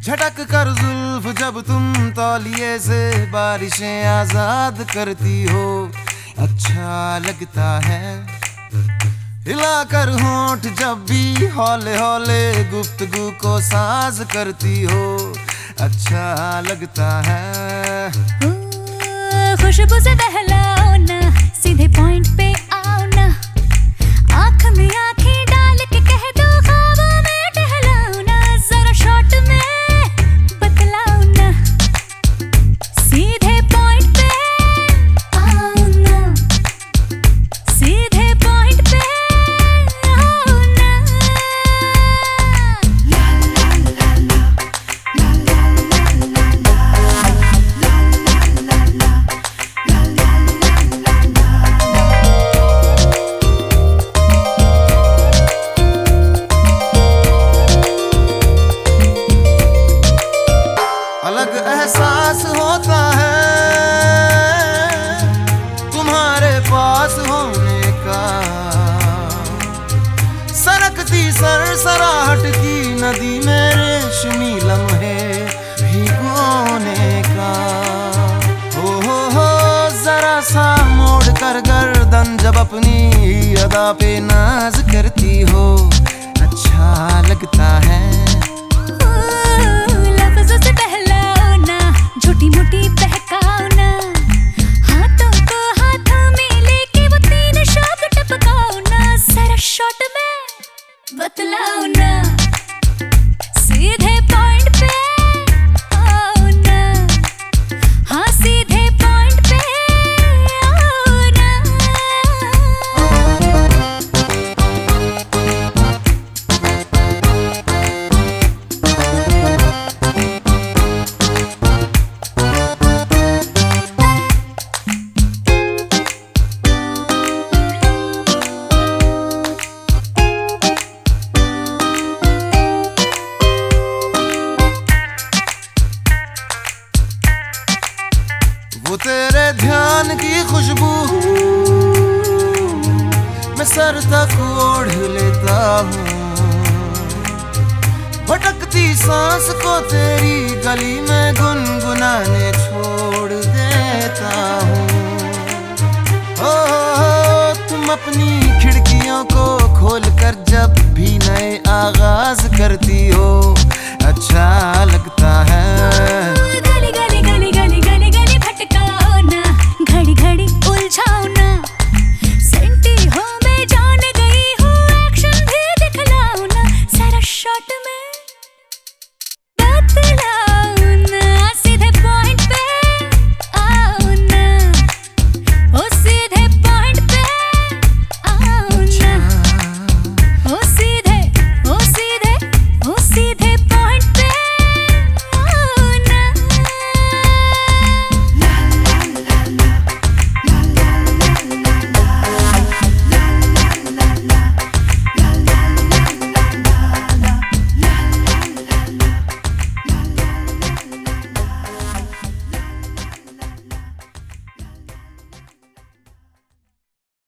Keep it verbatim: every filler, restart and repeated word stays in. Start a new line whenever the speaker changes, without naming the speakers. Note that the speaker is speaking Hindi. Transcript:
झटक कर जुल्फ जब तुम तौलिए से बारिशें आजाद करती हो, अच्छा लगता है। हिलाकर होंठ जब भी हौले हौले गुफ्तगू को साज करती हो, अच्छा लगता है।
खुशबू से बहलाओ ना, सीधे पॉइंट पे आओ ना, आँख में आँखें डाल के कह दो ख्वाबों में टहलाओ ना, जरा शॉर्ट में बतलाओ ना, सीधे पॉइंट पे आओ ना, सीधे पॉइंट पे आओ ना। ला ला ला ला ला ला ला ला
अलग एहसास होता है तुम्हारे पास होने का, सरकती सरसराहट की नदी में रेशमी लम्हे भिगोने का। हो हो हो जरा सा मोड़ कर गर्दन जब अपनी अदा पे नाज करती हो, अच्छा लगता है।
लफ्ज़ों से बहलाओ ना, छोटी मोटी बहकाओ ना, हाथों को हाथों में लेके वो तीन शब्द टपकाओ ना, जरा शॉर्ट में बतलाओ ना, सीधे पॉइंट पे आओ ना, हाँ सीधे पॉइंट पे आओ ना।
वो तेरे ध्यान की खुशबू मैं सर तक ओढ़ लेता हूँ, भटकती सांस को तेरी गली में गुनगुनाने छोड़ देता हूँ। ओ तुम अपनी खिड़कियों को खोल कर जब भी नए आगाज करती